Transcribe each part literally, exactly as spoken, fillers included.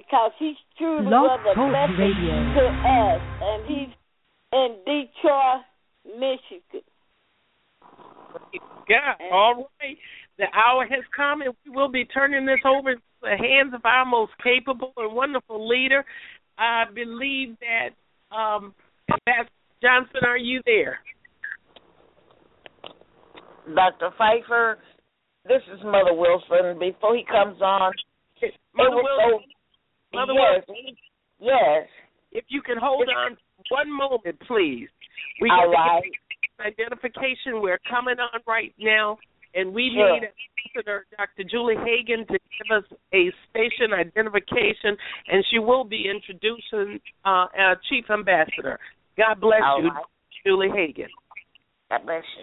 because he's truly Blog was a Talk blessing Radio. to us, and he's in Detroit, Michigan. Yeah, all right. The hour has come, and we will be turning this over to the hands of our most capable and wonderful leader. I believe that, um, Pastor Johnson, are you there? Doctor Pfeiffer, this is Mother Wilson. Before he comes on, Mother Wilson, so, Mother yes, Wilson, yes. if you can hold on one moment, please. We All get right. identification. We're coming on right now, and we Sure. need Ambassador Doctor Julie Hagan to give us a station identification, and she will be introducing uh, our Chief Ambassador. God bless All you, right. Julie Hagan. God bless you.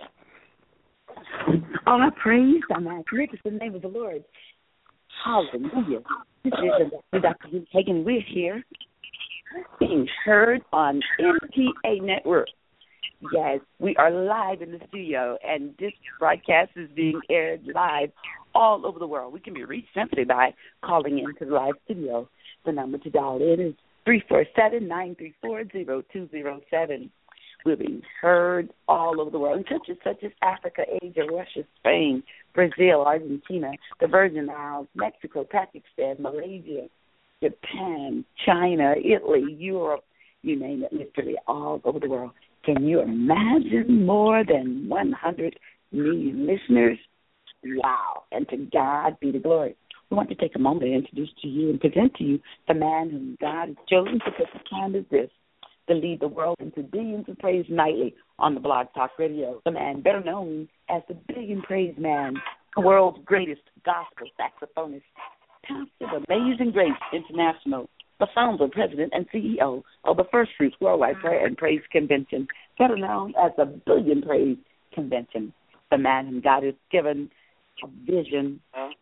All I praise and magnificent name of the Lord. Hallelujah. This is Doctor Julie Hagan. We're here being heard on N T A Network. Yes, we are live in the studio, and this broadcast is being aired live all over the world. We can be reached simply by calling into the live studio. The number to dial in is three four seven, nine three four, zero two zero seven. We're being heard all over the world in countries such as Africa, Asia, Russia, Spain, Brazil, Argentina, the Virgin Islands, Mexico, Pakistan, Malaysia, Japan, China, Italy, Europe, you name it, literally all over the world. Can you imagine more than one hundred million listeners? Wow. And to God be the glory. We want to take a moment to introduce to you and present to you the man whom God has chosen for such a time as this to lead the world into billions of praise nightly on the Blog Talk Radio. The man better known as the Billion Praise Man, the world's greatest gospel saxophonist, pastor of Amazing Grace International, the founder, president, and C E O of the First Fruits Worldwide Prayer and Praise Convention, better known as the Billion Praise Convention. The man whom God has given a vision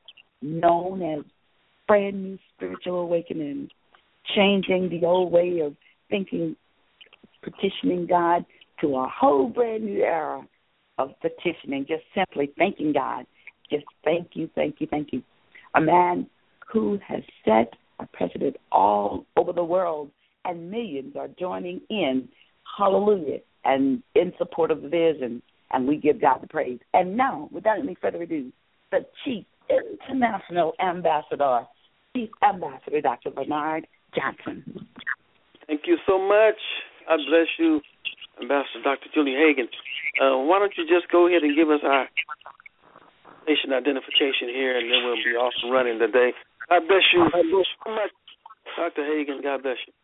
known as brand new spiritual awakening, changing the old way of thinking, petitioning God to a whole brand new era of petitioning, just simply thanking God. Just thank you, thank you, thank you. A man who has set a precedent all over the world, and millions are joining in, hallelujah, and in support of the vision, and we give God the praise. And now, without any further ado, the Chief International Ambassador, Chief Ambassador Doctor Bernard Johnson. Thank you so much. God bless you, Ambassador Doctor Julie Hagan. Uh, why don't you just go ahead and give us our station identification here, and then we'll be off and running today. God bless you. God bless you so much, Doctor Hagan. God bless you.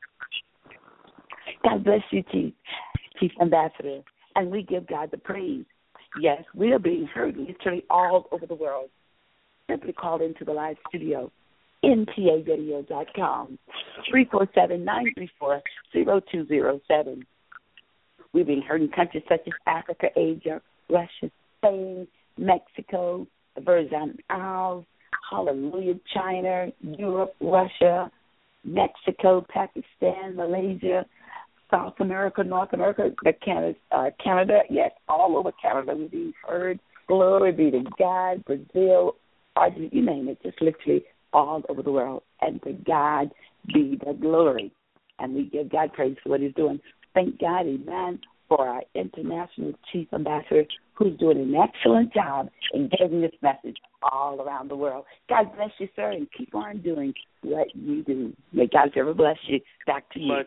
God bless you, Chief, Chief Ambassador. And we give God the praise. Yes, we are being heard literally all over the world. Simply call into the live studio, N T A radio dot com, three four seven, nine three four, zero two zero seven. We've been heard in countries such as Africa, Asia, Russia, Spain, Mexico, the Virgin Islands, hallelujah, China, Europe, Russia, Mexico, Pakistan, Malaysia, South America, North America, the Canada, uh, Canada, yes, all over Canada we've been heard. Glory be to God, Brazil, Argentina, you name it, just literally all over the world. And to God be the glory. And we give God praise for what he's doing. Thank God, amen, for our international chief ambassador who's doing an excellent job in getting this message all around the world. God bless you, sir, and keep on doing what you do. May God ever bless you. Back to you. Much.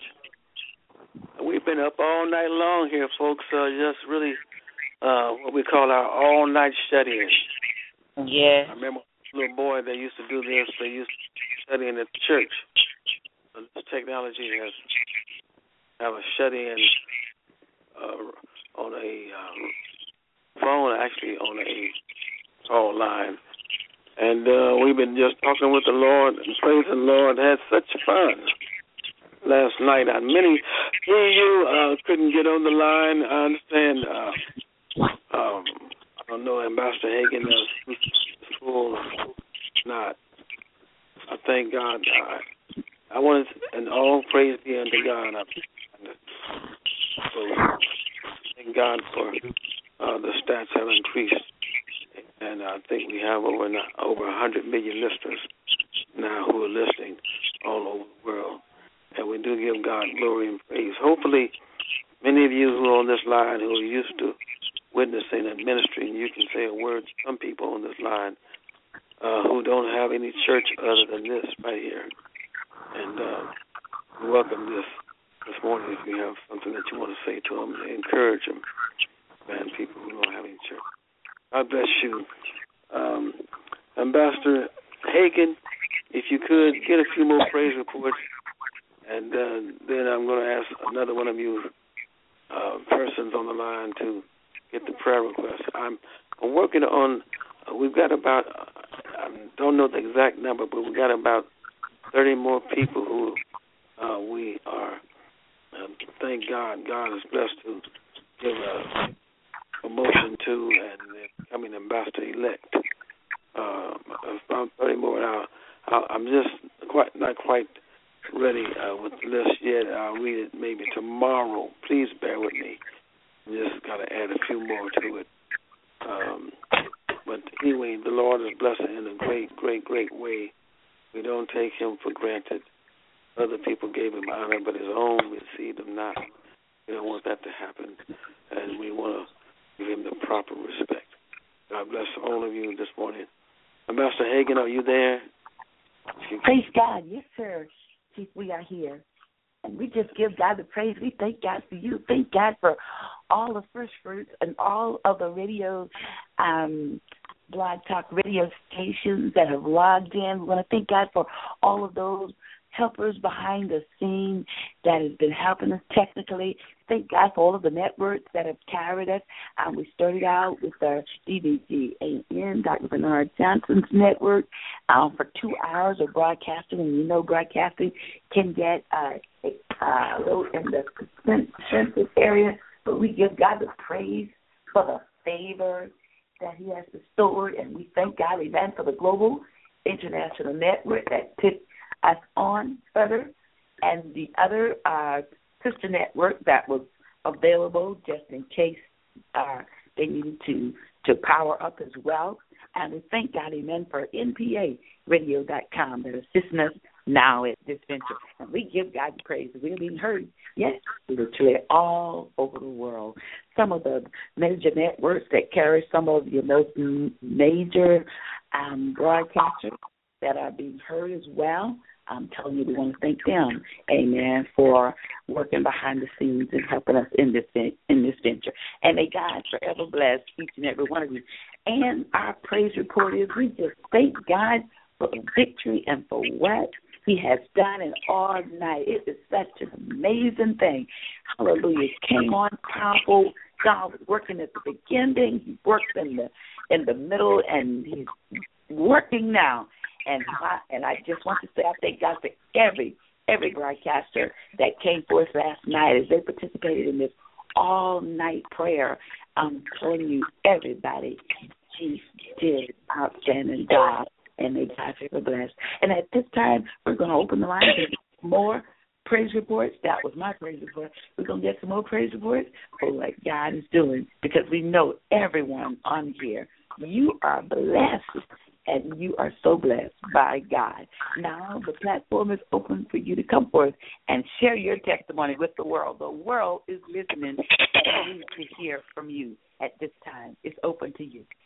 We've been up all night long here, folks. Uh, just really uh, what we call our all-night shut-in. Yeah. I remember a little boy that used to do this. They used to shut in at the church. The technology has have a shut-in uh, on a um, phone, actually on a call line. And uh, we've been just talking with the Lord and praising the Lord. Had such fun last night. And many, many of you uh, couldn't get on the line. I understand. Uh, um, I don't know, Ambassador Hagan is full or not. I thank God. I, I want to, and all praise be unto God. I, so thank God for uh, the stats have increased. And I think we have over over one hundred million listeners now who are listening all over do give God glory and praise. Hopefully, many of you who are on this line who are used to witnessing and ministering, you can say a word to some people on this line uh, who don't have any church other than this right here. And uh, welcome this this morning if you have something that you want to say to them, encourage them, and people who don't have any church. God bless you. Um, Ambassador Hagan, if you could, get a few more praise reports, and uh, then I'm going to ask another one of you uh, persons on the line to get the prayer request. I'm, I'm working on, uh, we've got about, uh, I don't know the exact number, but we've got about thirty more people who uh, we are, uh, thank God, God is blessed to give a promotion to and becoming ambassador-elect. Uh, about thirty more now. I'm just quite not quite ready uh, with the list yet. I'll read it maybe tomorrow. Please bear with me. Just got to add a few more to it. Um, but anyway, the Lord is blessing in a great, great, great way. We don't take him for granted. Other people gave him honor, but his own received him not. We don't want that to happen, and we want to give him the proper respect. God bless all of you this morning. Ambassador Hagan, are you there? Praise God. Yes, sir. Chief, we are here. And we just give God the praise. We thank God for you. Thank God for all the first fruits and all of the radio, um, blog talk radio stations that have logged in. We want to thank God for all of those helpers behind the scene that has been helping us technically. Thank God for all of the networks that have carried us. Um, we started out with our D B G A N, Doctor Bernard Johnson's network, um, for two hours of broadcasting. And you know broadcasting can get uh, a little in the sensitive area, but we give God the praise for the favor that he has restored, and we thank God, amen, for the Global International Network that put us on further, and the other uh, sister network that was available just in case uh, they needed to, to power up as well. And we thank God, amen, for N P A radio dot com that is assisting us now at this venture. And we give God praise. We're being heard, yes, literally all over the world. Some of the major networks that carry some of your most major um, broadcasters that are being heard as well. I'm telling you, we want to thank them, amen, for working behind the scenes and helping us in this in this venture. And may God forever bless each and every one of you. And our praise report is we just thank God for the victory and for what he has done in all night. It is such an amazing thing. Hallelujah. It came on powerful. God was working at the beginning. He works in the in the middle, and he's working now. And I, and I just want to say I thank God for every every broadcaster that came forth last night as they participated in this all-night prayer. I'm telling you, everybody, Chief did outstanding job, and may God ever bless. And at this time, we're going to open the line and get more praise reports. That was my praise report. We're going to get some more praise reports for what God is doing, because we know everyone on here, you are blessed. And you are so blessed by God. Now the platform is open for you to come forth and share your testimony with the world. The world is listening and needs to hear from you at this time. It's open to you.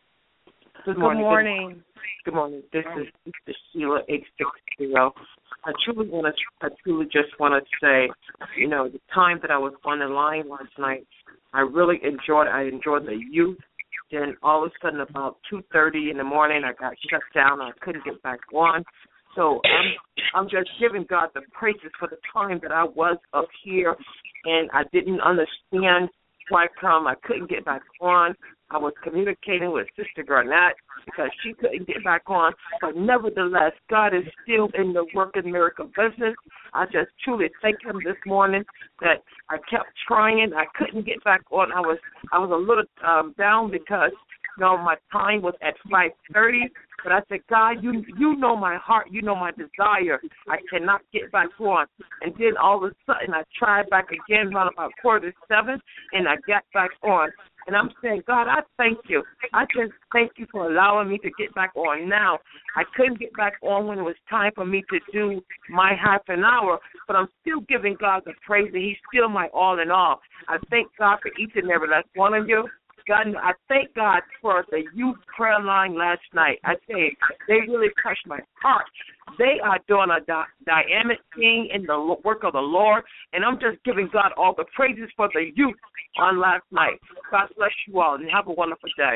Good morning. Good morning. Good morning. This is, this is Sheila eight six zero. I truly want to. I truly just want to say, you know, the time that I was on the line last night, I really enjoyed. I enjoyed the youth. Then all of a sudden, about two thirty in the morning, I got shut down. I couldn't get back on. So I'm, I'm just giving God the praises for the time that I was up here, and I didn't understand why come I couldn't get back on. I was communicating with Sister Garnett because she couldn't get back on. But nevertheless, God is still in the working miracle business. I just truly thank him this morning that I kept trying. I couldn't get back on. I was I was a little um, down because, you know, my time was at five thirty. But I said, God, you you know my heart. You know my desire. I cannot get back on. And then all of a sudden I tried back again around about quarter to seven, and I got back on. And I'm saying, God, I thank you. I just thank you for allowing me to get back on now. I couldn't get back on when it was time for me to do my half an hour, but I'm still giving God the praise, and he's still my all in all. I thank God for each and every last one of you. God, I thank God for the youth prayer line last night. I tell you, they really touched my heart. They are doing a di- dynamic thing in the work of the Lord, and I'm just giving God all the praises for the youth on last night. God bless you all, and have a wonderful day.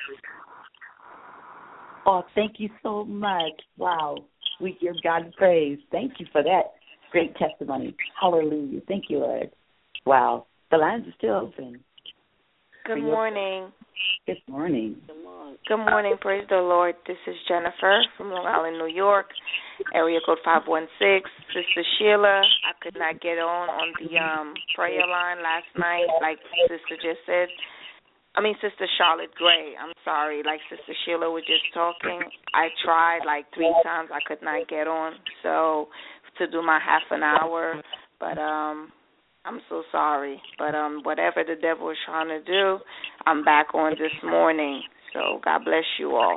Oh, thank you so much. Wow. We give God praise. Thank you for that great testimony. Hallelujah. Thank you, Lord. Wow. The lines are still open. Good morning. Good morning. Good morning. Praise the Lord. This is Jennifer from Long Island, New York, area code five one six. Sister Sheila, I could not get on on the um, prayer line last night, like Sister just said. I mean, Sister Charlotte Gray. I'm sorry. Like Sister Sheila was just talking, I tried like three times. I could not get on, so to do my half an hour, but um. I'm so sorry, but um, whatever the devil is trying to do, I'm back on this morning. So God bless you all.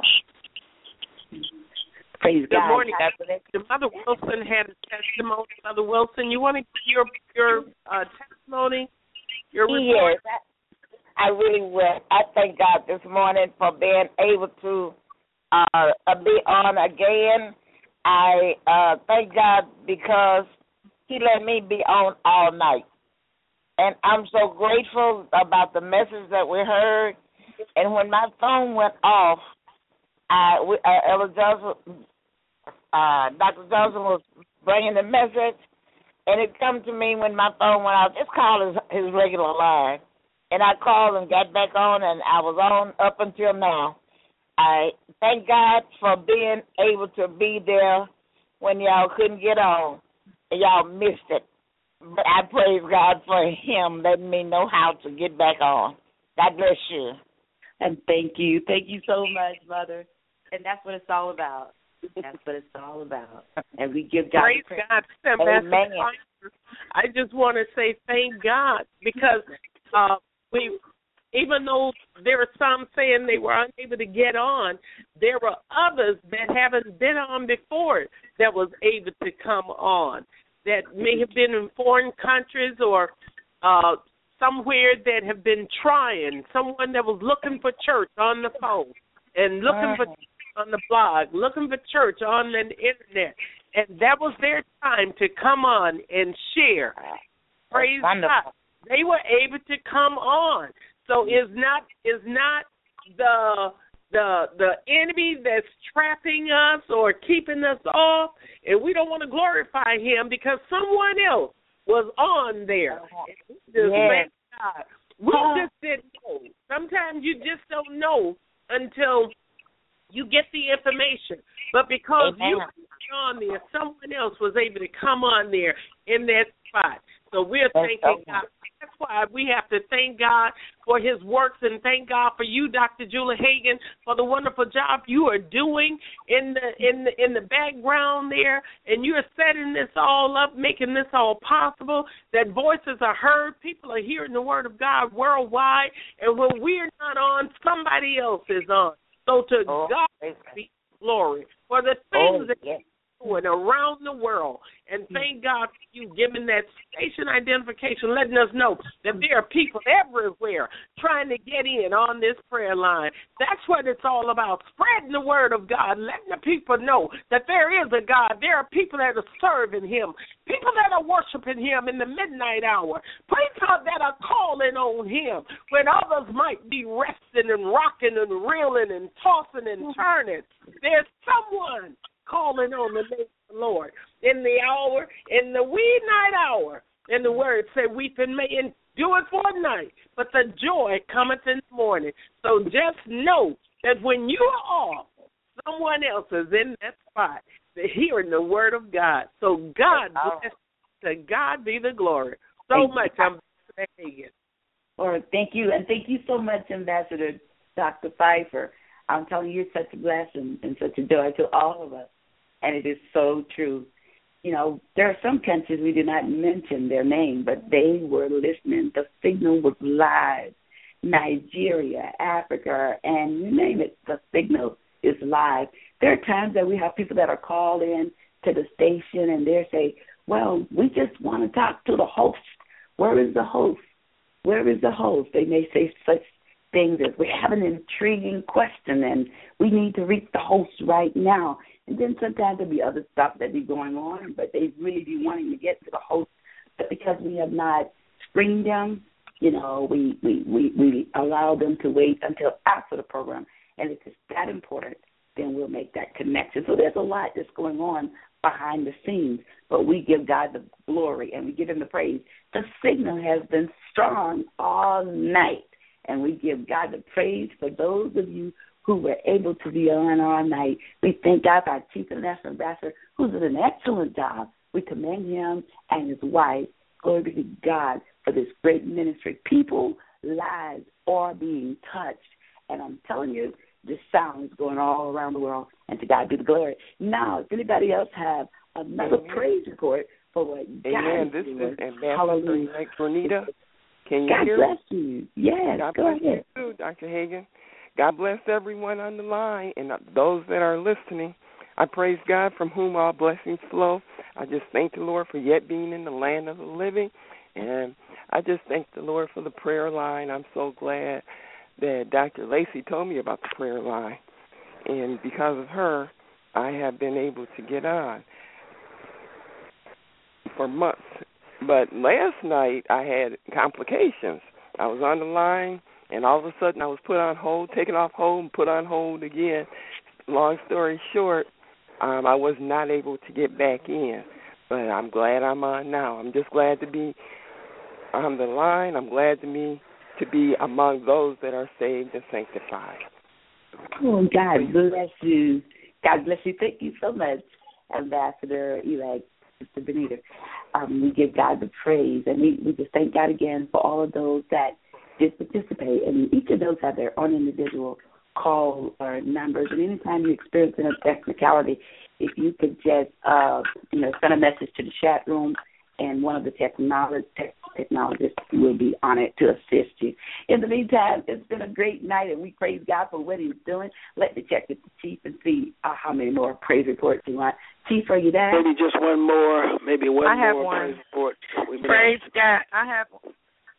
Praise Good God. morning. Mother Wilson had a testimony. Mother Wilson, you want to give your your uh, testimony? Your report? Yes, I, I really will. I thank God this morning for being able to uh, be on again. I uh, thank God because he let me be on all night. And I'm so grateful about the message that we heard. And when my phone went off, I, we, uh, Ella Johnson, uh, Doctor Johnson was bringing the message, and it come to me when my phone went off. Just call his, his regular line. And I called and got back on, and I was on up until now. I thank God for being able to be there when y'all couldn't get on. Y'all missed it. But I praise God for him letting me know how to get back on. God bless you. And thank you. Thank you so much, Mother. And that's what it's all about. That's what it's all about. And we give God praise praise. God. Amen. I just want to say thank God because uh, we, even though there are some saying they were unable to get on, there were others that haven't been on before that was able to come on, that may have been in foreign countries or uh, somewhere that have been trying, someone that was looking for church on the phone and looking for church on the blog, looking for church on the internet. And that was their time to come on and share. Praise God. They were able to come on. So it's not it's not the the the enemy that's trapping us or keeping us off, and we don't want to glorify him because someone else was on there. Just yes. God. We just didn't know. Sometimes you just don't know until you get the information. But because Amen. you were on there, someone else was able to come on there in that spot. So we're That's thanking so God. That's why we have to thank God for his works and thank God for you, Doctor Julia Hagan, for the wonderful job you are doing in the in the in the background there, and you're setting this all up, making this all possible, that voices are heard, people are hearing the word of God worldwide, and when we're not on, somebody else is on. So to oh, God be glory for the things oh, that yes. doing around the world. And thank God for you giving that station identification, letting us know that there are people everywhere trying to get in on this prayer line. That's what it's all about, spreading the word of God, letting the people know that there is a God. There are people that are serving him, people that are worshiping him in the midnight hour, people that are calling on him when others might be resting and rocking and reeling and tossing and turning. There's someone calling on the name of the Lord in the hour, in the wee night hour. And the word said, weeping may endure for a night, but the joy cometh in the morning. So just know that when you are off, someone else is in that spot, hearing the word of God. So God bless, to God be the glory. So much. I'm begging. Lord, thank you. And thank you so much, Ambassador Doctor Pfeiffer. I'm telling you, you're such a blessing and such a joy to all of us. And it is so true. You know, there are some countries we do not mention their name, but they were listening. The signal was live. Nigeria, Africa, and you name it, the signal is live. There are times that we have people that are called in to the station and they say, well, we just want to talk to the host. Where is the host? Where is the host? They may say such things as, we have an intriguing question and we need to reach the host right now. And then sometimes there'll be other stuff that be going on, but they really be wanting to get to the host. But because we have not screened them, you know, we, we, we, we allow them to wait until after the program. And if it's that important, then we'll make that connection. So there's a lot that's going on behind the scenes, but we give God the glory and we give him the praise. The signal has been strong all night, and we give God the praise for those of you who were able to be on all night. We thank God for our Chief International Ambassador, who did an excellent job. We commend him and his wife. Glory be to God for this great ministry. People, lives are being touched, and I'm telling you, this sound is going all around the world, and to God be the glory. Now, if anybody else have another Amen. Praise report for what God Amen. is This doing. is Ambassador Renita. Can you God hear bless me? you. Yes, God go bless ahead. you too, Doctor Hagan. God bless everyone on the line and those that are listening. I praise God from whom all blessings flow. I just thank the Lord for yet being in the land of the living, and I just thank the Lord for the prayer line. I'm so glad that Doctor Lacey told me about the prayer line, and because of her, I have been able to get on for months. But last night, I had complications. I was on the line, and all of a sudden, I was put on hold, taken off hold, and put on hold again. Long story short, um, I was not able to get back in, but I'm glad I'm on now. I'm just glad to be on the line. I'm glad to be to be among those that are saved and sanctified. Oh, God bless you. God bless you. Thank you so much, Ambassador-elect Sister Benita. Um, we give God the praise, and we, we just thank God again for all of those that did participate. And each of those have their own individual call or numbers. And anytime you experience a technicality, if you could just, uh, you know, send a message to the chat room, and one of the technolog- tech technologists will be honored to assist you. In the meantime, it's been a great night, and we praise God for what he's doing. Let me check with the Chief and see uh, how many more praise reports you want. Chief, are you there? Maybe just one more, maybe one I have more one. praise report. Praise God. I have one.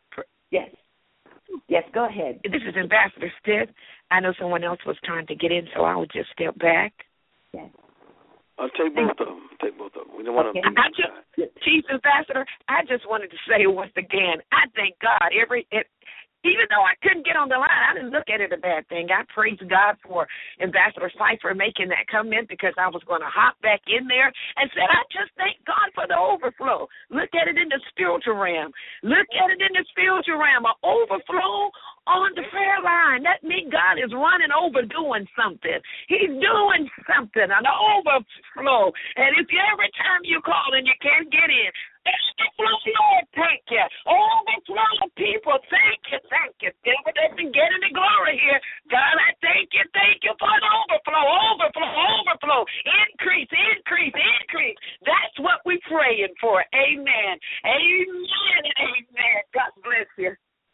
Yes. Yes, go ahead. This is Ambassador Stiff. I know someone else was trying to get in, so I would just step back. Yes. I'll take both of them. Take both of them. We don't want Okay. to. I just, Chief Ambassador, I just wanted to say once again, I thank God every. It, even though I couldn't get on the line, I didn't look at it a bad thing. I praise God for Ambassador Cipher making that comment, because I was going to hop back in there and said, I just thank God for the overflow. Look at it in the spiritual realm. Look at it in the spiritual realm. An overflow on the prayer line. That means God is running over doing something. He's doing something, an overflow. And if you, every time you call and you can't get in, overflow, Lord, thank you. Overflow, people, thank you, thank you. Devil doesn't get any glory here. God, I thank you, thank you for the overflow, overflow, overflow. Increase, increase, increase. That's what we're praying for. Amen. Amen and amen. God bless you.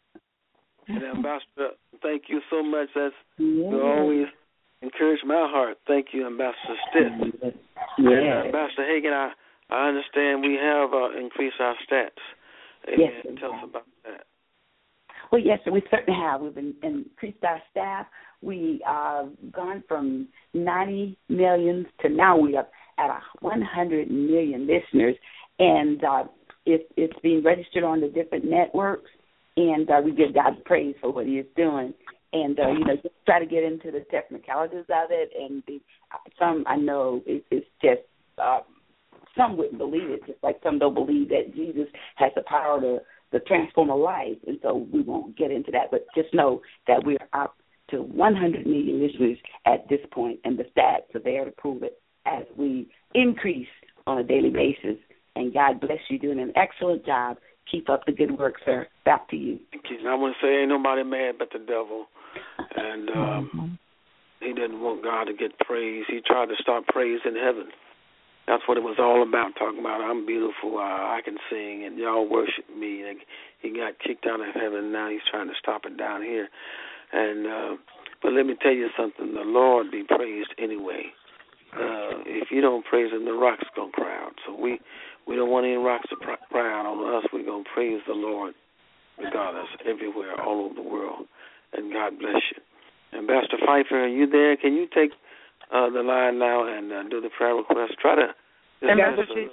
And Ambassador, thank you so much. That's Yeah. you always encourage my heart. Thank you, Ambassador Stitt. Yeah. And Ambassador Hagan, I, I understand we have uh, increased our stats. Amen. Yes, Tell us about that. Well, yes, sir, we certainly have. We've been, increased our staff. We have gone from ninety million to now we are at one hundred million listeners, and uh, it, it's being registered on the different networks, and uh, we give God praise for what he is doing. And, uh, you know, just try to get into the technicalities of it, and the, some I know it, it's just uh, some wouldn't believe it, just like some don't believe that Jesus has the power to, to transform a life, and so we won't get into that. But just know that we're up to one hundred million listeners at this point, and the stats are there to prove it as we increase on a daily basis. And God bless you, doing an excellent job. Keep up the good work, sir. Back to you. Thank you. I want to say ain't nobody mad but the devil. And um, he didn't want God to get praise. He tried to start praise in heaven. That's what it was all about, talking about I'm beautiful, uh, I can sing, and y'all worship me. And he got kicked out of heaven, and now he's trying to stop it down here. And uh, but let me tell you something, the Lord be praised anyway. Uh, if you don't praise him, the rocks going to cry out. So we, we don't want any rocks to cry out on us. We're going to praise the Lord regardless, everywhere, all over the world. And God bless you. Ambassador Pfeiffer, are you there? Can you take uh, the line now and uh, do the prayer request? Try to. Ambassador.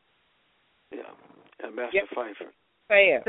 Yeah, Ambassador yep. Pfeiffer. Fair.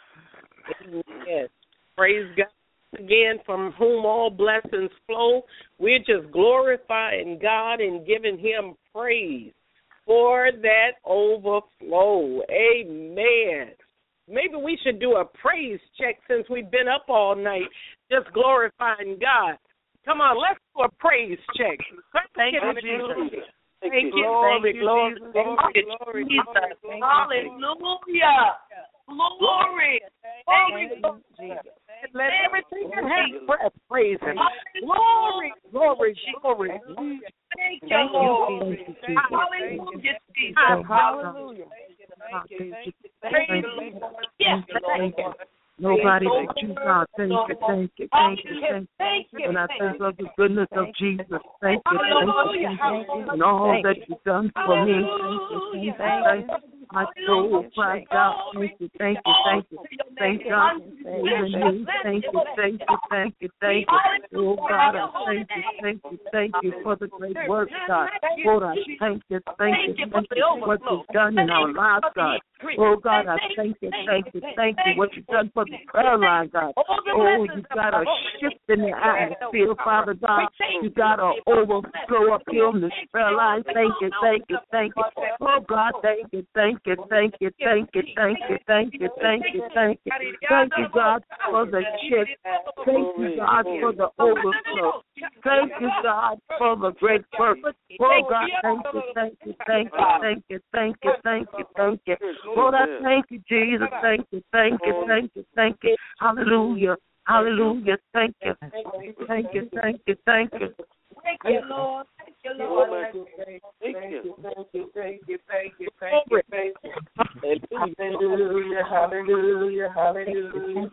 Yes. Praise God. Again, from whom all blessings flow, we're just glorifying God and giving him praise for that overflow. Amen. Maybe we should do a praise check since we've been up all night just glorifying God. Come on, let's do a praise check. Thank you, Jesus. Thank you, glory, thank you, glory, Jesus. glory, glory, Jesus. glory. Hallelujah. Glory. Thank you, Jesus. Let everything that has breath praise him. Glory, glory, glory. Thank you, Lord. Hallelujah, Jesus. Hallelujah. Thank you. Yes, Lord. Nobody but you, God. Thank you, thank you, thank you, thank you. And I think of the goodness of Jesus. Thank you, thank you, thank you. And all that you've done for me. Thank you, thank you. My soul cries out. Thank you, thank you, thank you. Thank God for me. Thank you, thank you, thank you, thank you. Oh, God, I thank you, thank you, thank you for the great work, God. Lord, I thank you, thank you, thank you for what you've done in our lives, God. Oh, God, I thank you, thank you, thank you, what you've done for the prayer line, God. Oh, you got a shift in the atmosphere, Father God. You got an overflow up here on this prayer line. Thank you, thank you, thank you. Oh, God, thank you, thank you, thank you, thank you, thank you, thank you, thank you, thank you. Thank you, God, for the shift. Thank you, God, for the overflow. Thank you, God, for the great work. Oh, God, thank you, thank you, thank you, thank you, thank you, thank you, thank you. Lord, I thank you, Jesus. Thank you, thank you, thank you, thank you. Hallelujah. Hallelujah. Thank you. Thank you, thank you, thank you. Thank you, Lord. Thank you, Lord. Thank you. Thank you, thank you, thank you, thank you, thank you. Hallelujah, hallelujah, hallelujah.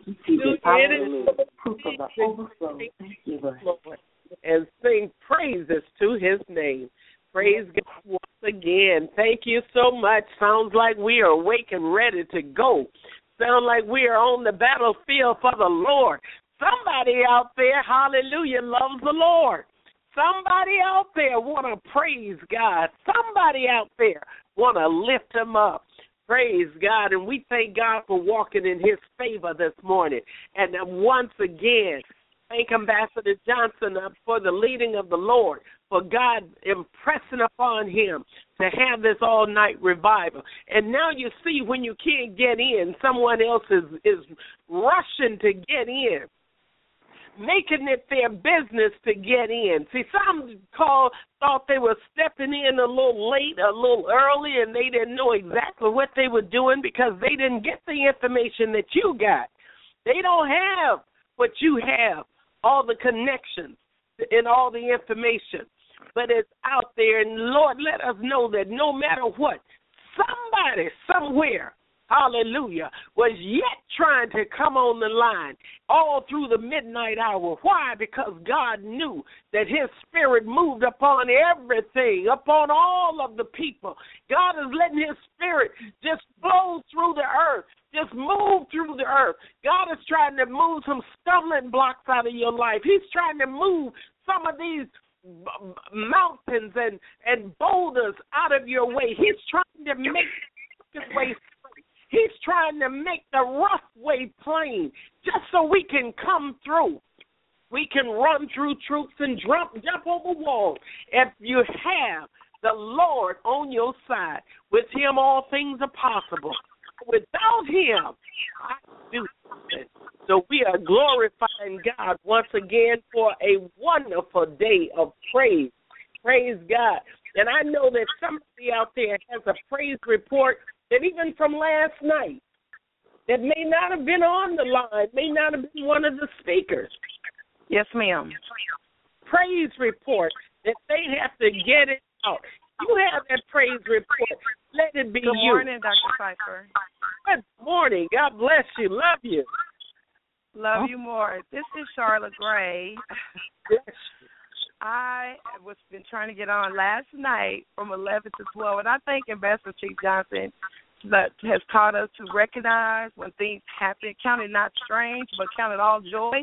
And sing praises to his name. Praise God once again. Thank you so much. Sounds like we are awake and ready to go. Sound like we are on the battlefield for the Lord. Somebody out there, hallelujah, loves the Lord. Somebody out there want to praise God. Somebody out there want to lift him up. Praise God. And we thank God for walking in his favor this morning. And once again, thank Ambassador Johnson for the leading of the Lord, for God impressing upon him to have this all-night revival. And now you see when you can't get in, someone else is, is rushing to get in, making it their business to get in. See, some call, thought they were stepping in a little late, a little early, and they didn't know exactly what they were doing because they didn't get the information that you got. They don't have what you have, all the connections and all the information. But it's out there, and Lord, let us know that no matter what, somebody somewhere, hallelujah, was yet trying to come on the line all through the midnight hour. Why? Because God knew that his spirit moved upon everything, upon all of the people. God is letting his spirit just flow through the earth, just move through the earth. God is trying to move some stumbling blocks out of your life. He's trying to move some of these mountains and, and boulders out of your way. He's trying to make his way straight. He's trying to make the rough way plain just so we can come through. We can run through troops and jump, jump over walls. If you have the Lord on your side, with him all things are possible. Without him, I do nothing. So we are glorifying God once again for a wonderful day of praise. Praise God. And I know that somebody out there has a praise report that even from last night that may not have been on the line, may not have been one of the speakers. Yes, ma'am. Praise report that they have to get it out. you have that praise report, let it be Good you. morning, Doctor Pfeiffer. Good morning. God bless you. Love you. Love you more. This is Charlotte Gray. Yes. I was been trying to get on last night from eleven to twelve, and I think Ambassador Chief Johnson that has taught us to recognize when things happen, count it not strange, but count it all joy.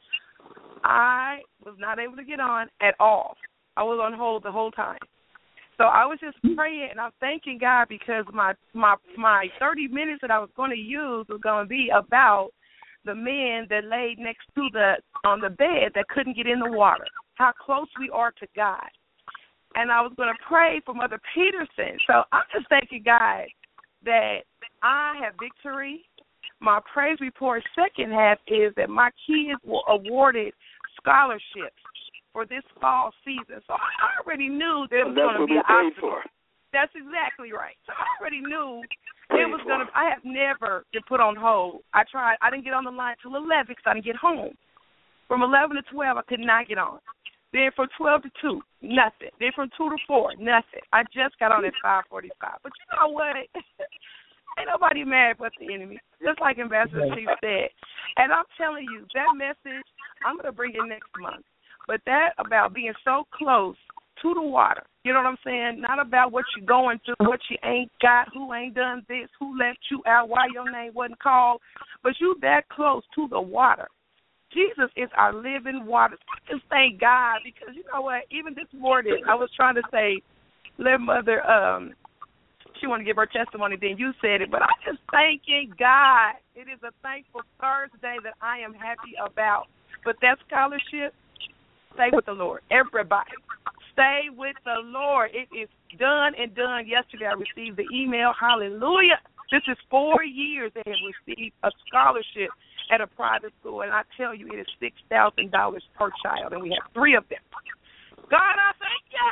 I was not able to get on at all. I was on hold the whole time. So I was just praying, and I'm thanking God because my my my thirty minutes that I was going to use was going to be about the men that laid next to the on the bed that couldn't get in the water, how close we are to God. And I was going to pray for Mother Peterson. So I'm just thanking God that I have victory. My praise report second half is that my kids were awarded scholarships for this fall season. So I already knew that it was going to be an obstacle. For. That's exactly right. So I already knew it was going to, I have never been put on hold. I tried, I didn't get on the line till eleven because I didn't get home. From eleven to twelve, I could not get on. Then from twelve to two, nothing. Then from two to four, nothing. I just got on at five forty-five. But you know what? Ain't nobody mad but the enemy, just like Ambassador Chief said. And I'm telling you, that message, I'm going to bring it next month. But that about being so close to the water, you know what I'm saying? Not about what you're going through, what you ain't got, who ain't done this, who left you out, why your name wasn't called, but you that close to the water. Jesus is our living water. I just thank God because, you know what, even this morning I was trying to say, let Mother, um, she wanted to give her testimony, then you said it, but I'm just thanking God. It is a thankful Thursday that I am happy about. But that scholarship, stay with the Lord. Everybody, stay with the Lord. It is done and done. Yesterday I received the email. Hallelujah. This is four years they have received a scholarship at a private school, and I tell you, it is six thousand dollars per child, and we have three of them. God, I thank you.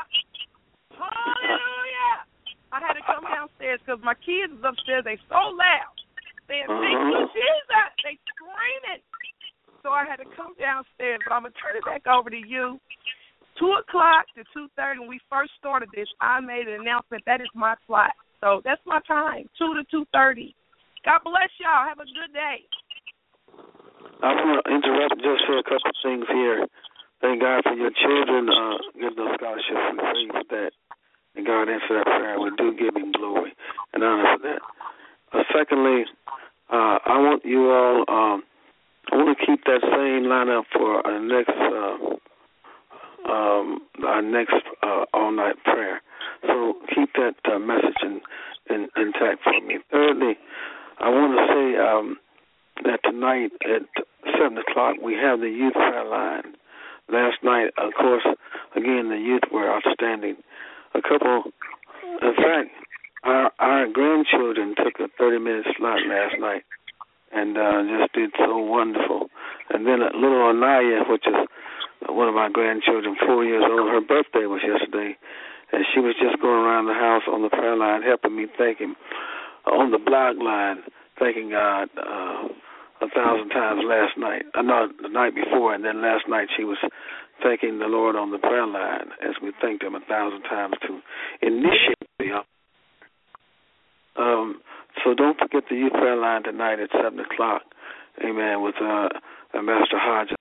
Hallelujah. I had to come downstairs because my kids is upstairs. They so loud. Saying, thank you, Jesus. They screaming. So I had to come downstairs, but I'm going to turn it back over to you. two o'clock to two thirty, when we first started this, I made an announcement. That is my slot. So that's my time, two to two thirty. God bless y'all. Have a good day. I want to interrupt just for a couple of things here. Thank God for your children uh, getting those scholarships. We pray for that. And God answer that prayer. We do give him glory and honor for that. Uh, secondly, uh, I want you all, um, I want to keep that same lineup for our next, uh, um, our next uh, all-night prayer. So keep that uh, message in, in, intact for me. Thirdly, I want to say um, that tonight at seven o'clock we have the youth prayer line. Last night, of course, again, the youth were outstanding. A couple, in fact, our, our grandchildren took a thirty-minute slot last night and uh, just did so wonderful. And then a little Anaya, which is one of my grandchildren, four years old, her birthday was yesterday, and she was just going around the house on the prayer line helping me thank him, on the blog line, thanking God uh, a thousand times last night. Uh, no, the night before, and then last night she was thanking the Lord on the prayer line as we thanked him a thousand times to initiate the um, so don't forget the youth prayer line tonight at seven o'clock. Amen. With uh, Master Hodges.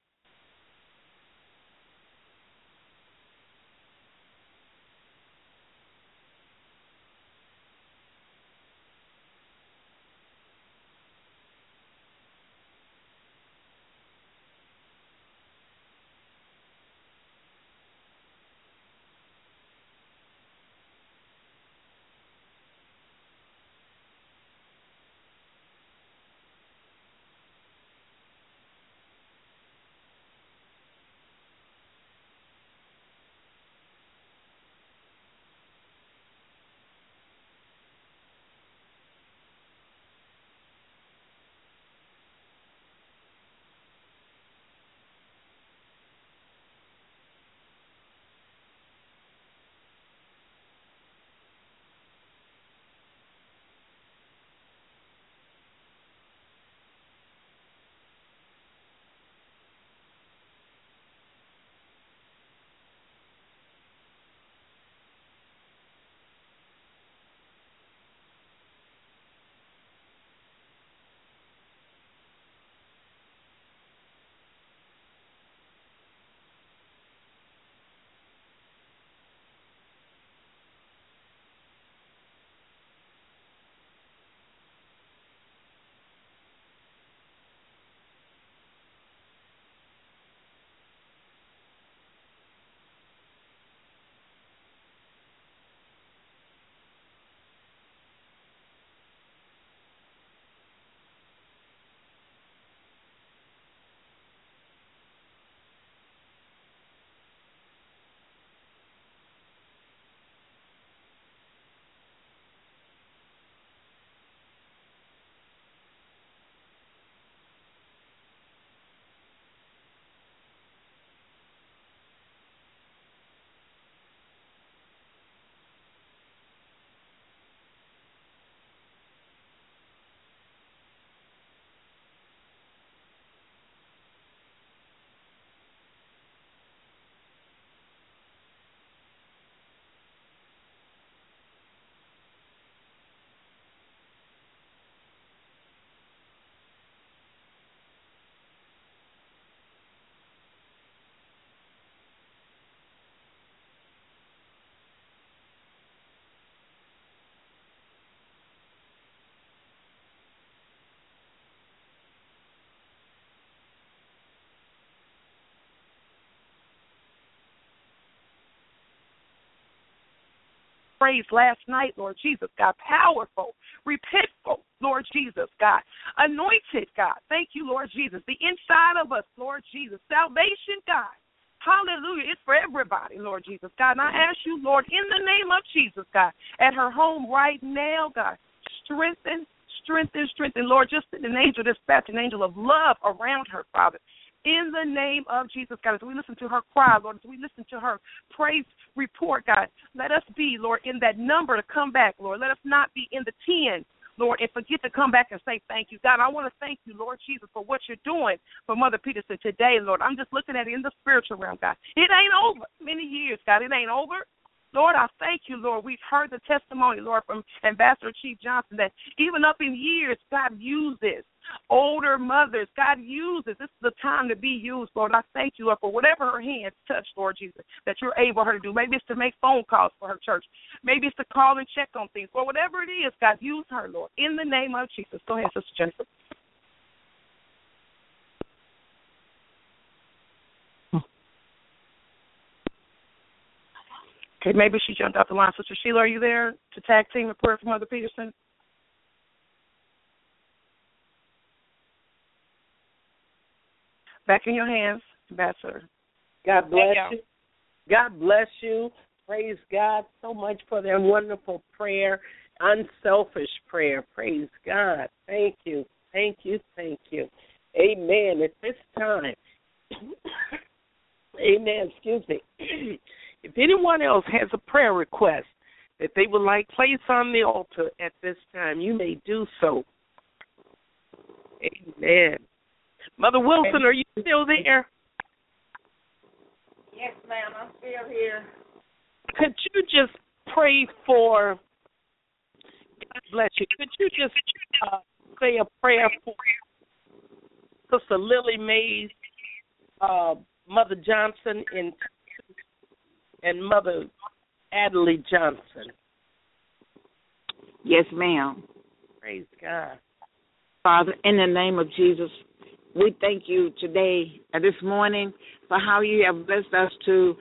praise last night, Lord Jesus, God. Powerful, repentful, Lord Jesus, God. Anointed, God. Thank you, Lord Jesus. The inside of us, Lord Jesus. Salvation, God. Hallelujah. It's for everybody, Lord Jesus, God. And I ask you, Lord, in the name of Jesus, God, at her home right now, God, strengthen, strengthen, strengthen, Lord, just an angel, dispatch an angel of love around her, Father. In the name of Jesus, God, as we listen to her cry, Lord, as we listen to her praise report, God, let us be, Lord, in that number to come back, Lord. Let us not be in the ten, Lord, and forget to come back and say thank you. God, I want to thank you, Lord Jesus, for what you're doing for Mother Peterson today, Lord. I'm just looking at it in the spiritual realm, God. It ain't over. Many years, God, it ain't over. Lord, I thank you, Lord. We've heard the testimony, Lord, from Ambassador Chief Johnson that even up in years, God uses older mothers. God uses. This is the time to be used, Lord. I thank you, Lord, for whatever her hands touch, Lord Jesus, that you're able her to do. Maybe it's to make phone calls for her church. Maybe it's to call and check on things. Or whatever it is, God, use her, Lord, in the name of Jesus. Go ahead, Sister Jennifer. Okay, maybe she jumped off the line. Sister Sheila, are you there to tag team a prayer for Mother Peterson? Back in your hands, Ambassador. God bless you. God bless you. Praise God so much for their wonderful prayer, unselfish prayer. Praise God. Thank you. Thank you. Thank you. Amen. At this time, amen, excuse me. If anyone else has a prayer request that they would like placed on the altar at this time, you may do so. Amen. Mother Wilson, are you still there? Yes, ma'am, I'm still here. Could you just pray for, God bless you, could you just uh, say a prayer for Sister Lily Mays, uh, Mother Johnson, and and Mother Adelaide Johnson? Yes, ma'am. Praise God. Father, in the name of Jesus, we thank you today, uh, this morning, for how you have blessed us to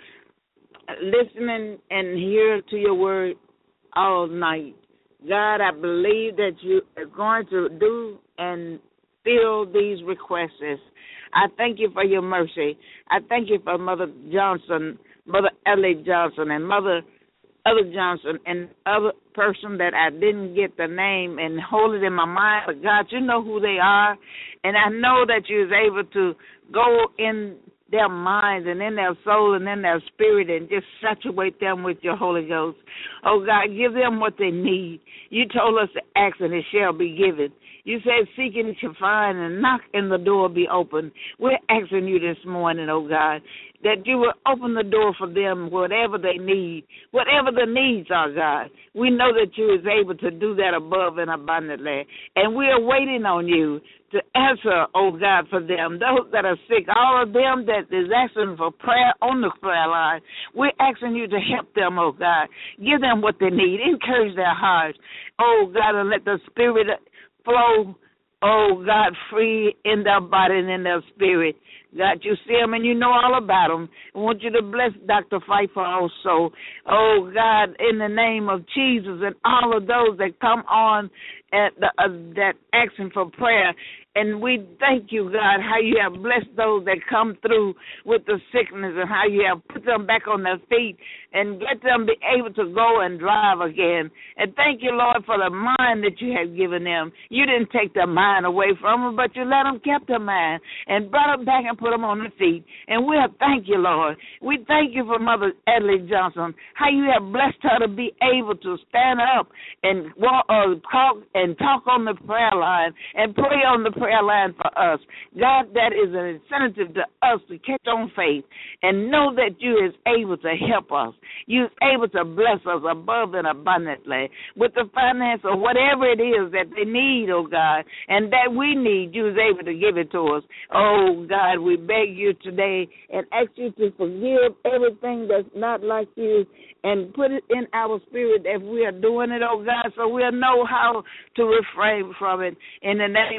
listen and, and hear to your word all night. God, I believe that you are going to do and fill these requests. I thank you for your mercy. I thank you for Mother Johnson, Mother Ellie Johnson, and Mother Other Johnson, and other person that I didn't get the name and hold it in my mind. But God, you know who they are, and I know that you is able to go in their minds and in their soul and in their spirit and just saturate them with your Holy Ghost. Oh, God, give them what they need. You told us to ask and it shall be given. You said seek and you shall find, and knock and the door be open. We're asking you this morning, oh, God, that you will open the door for them, whatever they need, whatever the needs are, God. We know that you is able to do that above and abundantly, and we are waiting on you to answer, oh, God, for them, those that are sick, all of them that is asking for prayer on the prayer line. We're asking you to help them, oh, God. Give them what they need. Encourage their hearts, oh, God, and let the Spirit flow, oh, God, free in their body and in their spirit. God, you see them and you know all about them. I want you to bless Doctor Pfeiffer also. Oh, God, in the name of Jesus, and all of those that come on at the, uh, that asking for prayer. And we thank you, God, how you have blessed those that come through with the sickness and how you have put them back on their feet and let them be able to go and drive again. And thank you, Lord, for the mind that you have given them. You didn't take their mind away from them, but you let them keep their mind and brought them back and put them on their feet. And we have thank you, Lord. We thank you for Mother Adelaide Johnson, how you have blessed her to be able to stand up and walk, uh, talk and talk on the prayer line and pray on the prayer line for us. God, that is an incentive to us to catch on faith and know that you is able to help us. You is able to bless us above and abundantly with the finance or whatever it is that they need, oh God, and that we need. You is able to give it to us. Oh God, we beg you today and ask you to forgive everything that's not like you and put it in our spirit if we are doing it, oh God, so we'll know how to refrain from it in the name of Jesus.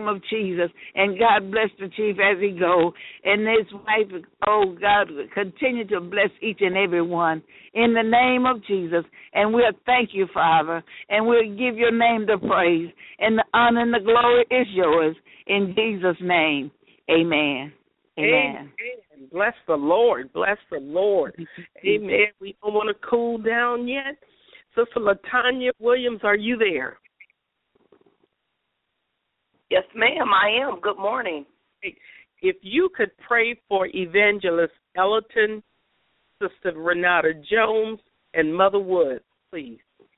Jesus. And God bless the chief as he go. And his wife, oh, God, continue to bless each and every one in the name of Jesus. And we'll thank you, Father, and we'll give your name the praise. And the honor and the glory is yours. In Jesus' name, amen. Amen. Amen. Bless the Lord. Bless the Lord. Amen. We don't want to cool down yet. Sister LaTanya Williams, are you there? Yes, ma'am, I am. Good morning. If you could pray for Evangelist Ellington, Sister Renata Jones, and Mother Woods, please.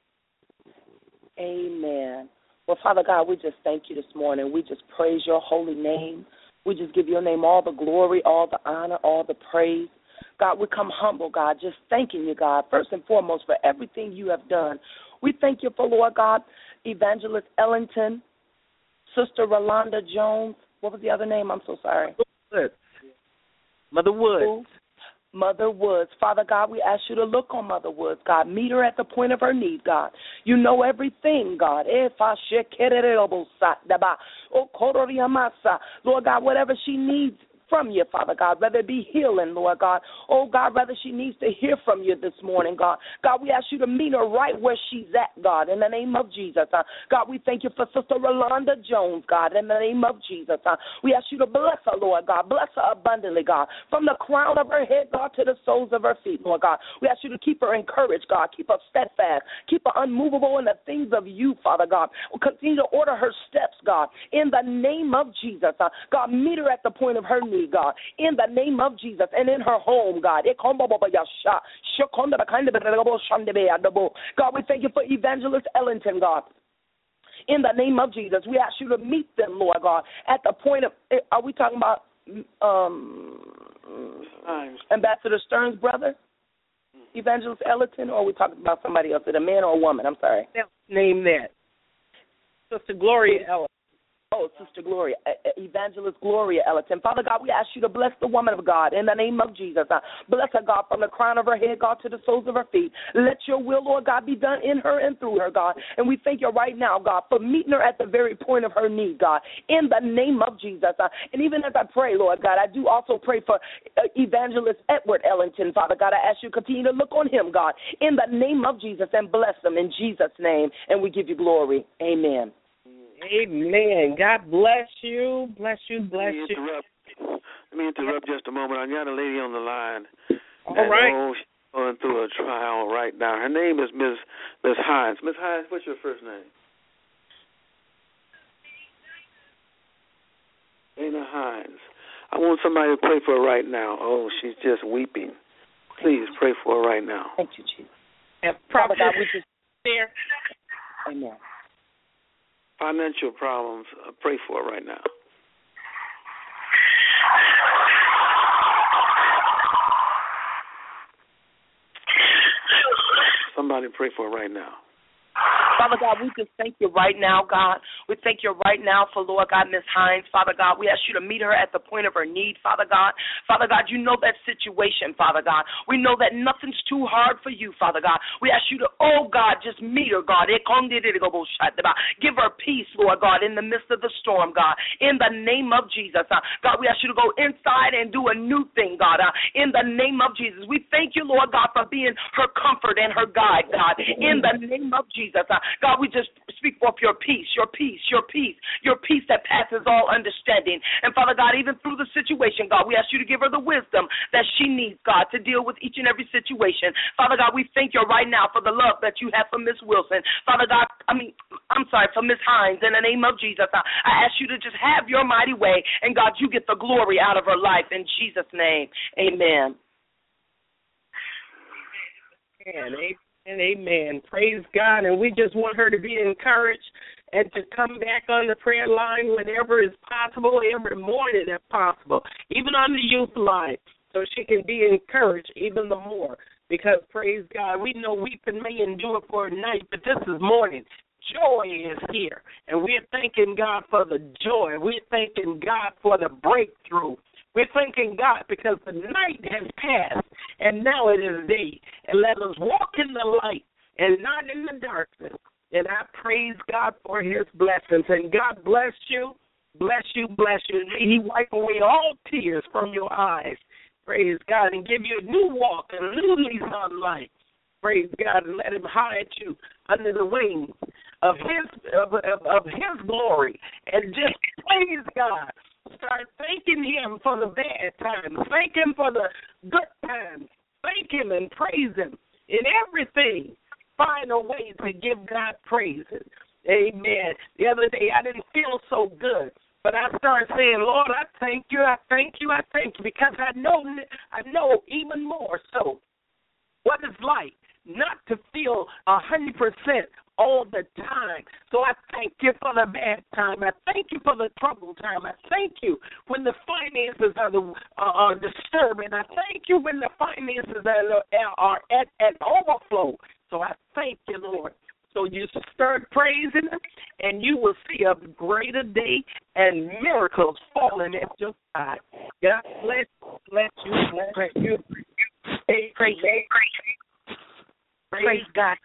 Amen. Well, Father God, we just thank you this morning. We just praise your holy name. We just give your name all the glory, all the honor, all the praise. God, we come humble, God, just thanking you, God, first and foremost for everything you have done. We thank you for, Lord God, Evangelist Ellington, Sister Rolanda Jones. What was the other name? I'm so sorry. Woods. Mother Woods. Mother Woods. Father God, we ask you to look on Mother Woods, God. Meet her at the point of her need, God. You know everything, God. Lord God, whatever she needs from you, Father God, whether it be healing, Lord God. Oh, God, whether she needs to hear from you this morning, God. God, we ask you to meet her right where she's at, God, in the name of Jesus. Uh, God, we thank you for Sister Rolanda Jones, God, in the name of Jesus. Uh, we ask you to bless her, Lord God. Bless her abundantly, God, from the crown of her head, God, to the soles of her feet, Lord God. We ask you to keep her encouraged, God. Keep her steadfast. Keep her unmovable in the things of you, Father God. We'll continue to order her steps, God, in the name of Jesus. Uh, God, meet her at the point of her need, God, in the name of Jesus, and in her home, God. God, we thank you for Evangelist Ellington, God. In the name of Jesus, we ask you to meet them, Lord God, at the point of, are we talking about um, Ambassador Stern's brother, Evangelist Ellington, or are we talking about somebody else, is it a man or a woman? I'm sorry. Name that. Sister Gloria Ellington. Oh, Sister Gloria, Evangelist Gloria Ellington. Father God, we ask you to bless the woman of God in the name of Jesus. Uh, bless her, God, from the crown of her head, God, to the soles of her feet. Let your will, Lord God, be done in her and through her, God. And we thank you right now, God, for meeting her at the very point of her need, God, in the name of Jesus. Uh, and even as I pray, Lord God, I do also pray for uh, Evangelist Edward Ellington, Father God. I ask you to continue to look on him, God, in the name of Jesus, and bless him in Jesus' name. And we give you glory. Amen. Amen. God bless you. Bless you. Bless Let me you. interrupt. Let me interrupt just a moment. I got a lady on the line. All and, right. Oh, she's going through a trial right now. Her name is Miss Miss Hines. Miss Hines, what's your first name? Dana Hines. I want somebody to pray for her right now. Oh, she's just weeping. Please pray for her right now. Thank you, Jesus. And Father God, we just there. Amen. Financial problems, uh, pray for her right now. Somebody pray for her right now. Father God, we just thank you right now, God. We thank you right now for, Lord God, Miss Hines. Father God, we ask you to meet her at the point of her need, Father God. Father God, you know that situation, Father God. We know that nothing's too hard for you, Father God. We ask you to, oh, God, just meet her, God. Give her peace, Lord God, in the midst of the storm, God. In the name of Jesus, uh, God, we ask you to go inside and do a new thing, God. Uh, in the name of Jesus, we thank you, Lord God, for being her comfort and her guide, God. In the name of Jesus, uh, God, we just speak forth your peace, your peace, your peace, your peace that passes all understanding. And Father God, even through the situation, God, we ask you to give her the wisdom that she needs, God, to deal with each and every situation. Father God, we thank you right now for the love that you have for Miss Wilson. Father God, I mean, I'm sorry, for Miss Hines, in the name of Jesus, I, I ask you to just have your mighty way, and God, you get the glory out of her life in Jesus' name. Amen. Amen. And amen. Praise God. And we just want her to be encouraged and to come back on the prayer line whenever is possible, every morning if possible, even on the youth line, so she can be encouraged even the more. Because, praise God, we know weeping may endure for a night, but this is morning. Joy is here. And we're thanking God for the joy. We're thanking God for the breakthrough. We're thanking God because the night has passed, and now it is day. And let us walk in the light and not in the darkness. And I praise God for his blessings. And God bless you. bless you, bless you. May he wipe away all tears from your eyes. Praise God, and give you a new walk, a new lease on life. Praise God, and let him hide you under the wings of his of, of, of his glory. And just praise God. Start thanking him for the bad times. Thank him for the good times. Thank him and praise him in everything. Find a way to give God praises. Amen. The other day I didn't feel so good, but I started saying, Lord, I thank you, I thank you, I thank you, because I know, I know even more so what it's like not to feel a hundred percent all the time. So I thank you for the bad time. I thank you for the troubled time. I thank you when the finances are, the, uh, are disturbing. I thank you when the finances are, are at, at overflow. So I thank you, Lord. So you start praising him, and you will see a greater day and miracles falling at your side. God bless, bless you, bless you. Praise, praise, praise, praise God.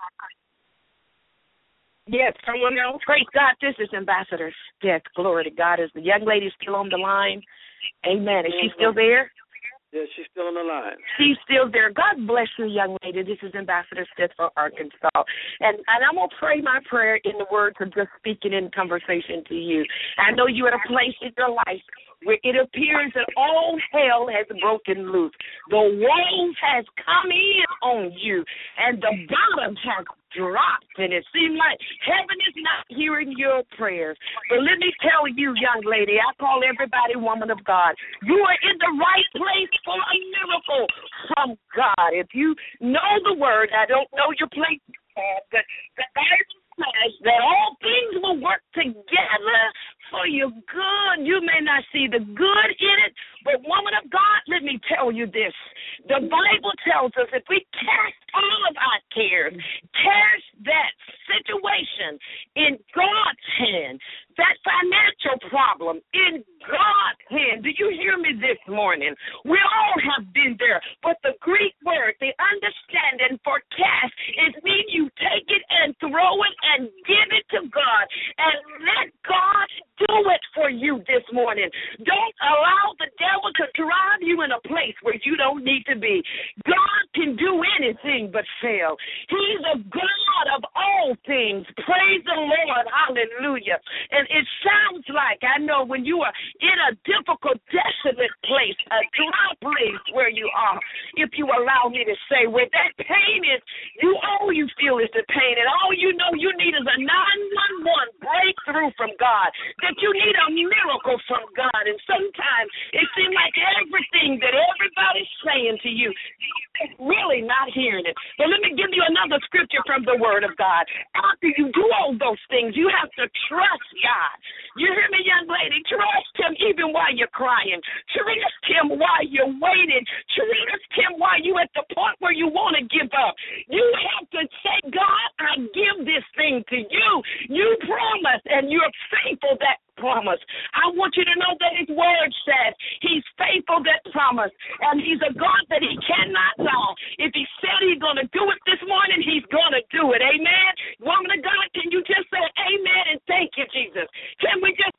Yes, someone else? Praise God. This is Ambassador Death. Glory to God. Is the young lady still on the line? Amen. Is she still there? Yeah, she's still on the line. She's still there. God bless you, young lady. This is Ambassador Stith for Arkansas. And and I'm going to pray my prayer in the words of just speaking in conversation to you. I know you're at a place in your life where it appears that all hell has broken loose. The walls has come in on you, and the bottom has dropped, and it seems like heaven is not hearing your prayers. But let me tell you, young lady, I call everybody woman of God, you are in the right place for a miracle from God. If you know the word, I don't know your place, but the Bible says that all things will work together for your good. You may not see the good in it, but woman of God, let me tell you this. The Bible tells us if we cast all of our cares, cast that situation in God's hand, that financial problem in God's hand. Do you hear me this morning? We all have been there, but the Greek word, the understanding for cast, is mean you take it and throw it and give it to God and let God do it for you this morning. Don't allow the devil to drive you in a place where you don't need to be. God can do anything but fail. He's a God of all things. Praise the Lord. Hallelujah. And it sounds like, I know when you are in a difficult, desolate place, a dry place where you are, if you allow me to say, where that pain is, you all you feel is the pain, and all you know you need is a nine one one breakthrough from God, that you need a miracle from God. And sometimes it seems like everything that everybody's saying to you, you're really not hearing it. But let me give you another scripture from the Word of God. After you do all those things, you have to trust God. You hear me, young lady? Trust him even while you're crying. Trust him while you're waiting. Trust him while you're at the point where you want to give up. You have to say, God, I give this thing to you. You promised, and you're faithful that promise. I want you to know that his word says he's faithful that promise, and he's a God that he cannot lie. If he said he's going to do it this morning, he's going to do it. Amen? Woman of God, can you just say amen and thank you, Jesus? Can we just